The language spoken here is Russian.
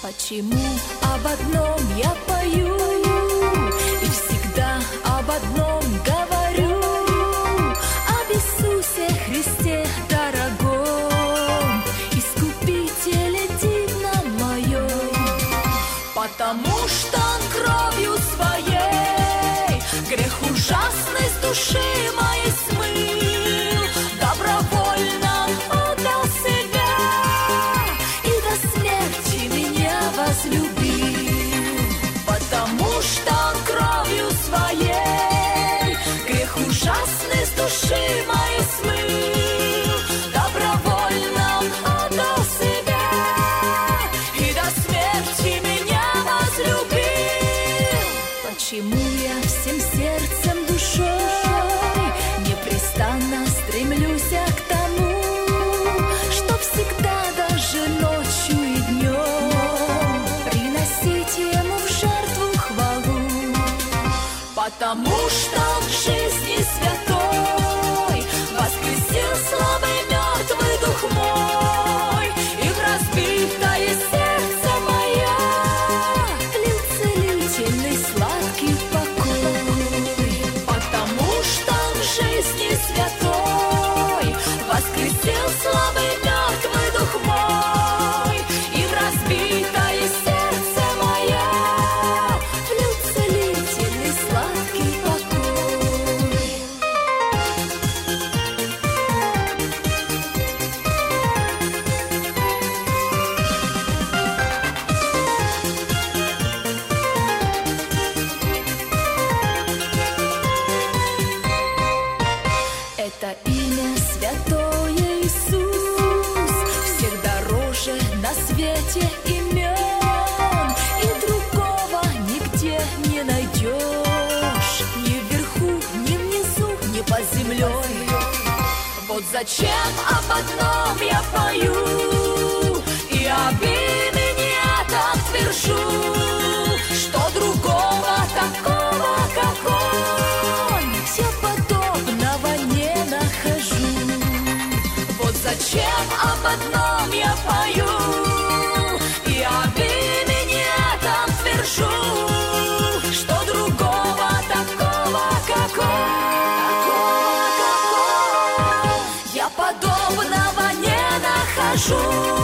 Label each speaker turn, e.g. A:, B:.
A: Почему об одном я пою и всегда об одном говорю, об Иисусе Христе дорогом, Искупителе дивном моем. Потому что Он кровью Своей грех ужасный с души моей смыл, добровольно отдал себя и до смерти меня возлюбил. Потому что Он кровью Своей грех ужасный с души моей смыл, добровольно отдал себя и до смерти меня возлюбил. Почему я всем сердцем, душой непрестанно стремлюсь к тому, чтоб всегда, даже ночью и днем, приносить Ему в жертву хвалу? Потому что Он в жизни святой воскресил слабый мертвый дух мой, и в разбитое сердце мое влил целительный сладкий покой. Потому что Он в жизни святой воскресил слабый мертвый дух мой, и в разбитое сердце мое влил целительный сладкий покой. Это имя святое Иисус всех дороже на свете имен, и другого нигде не найдешь, ни вверху, ни внизу, ни под землей. Вот зачем об одном я пою и об имени этом твержу, что другого такого, как Он, я подобного не нахожу. Вот зачем об одном я пою и об имени этом твержу, что другого такого, как Он, я подобного не нахожу.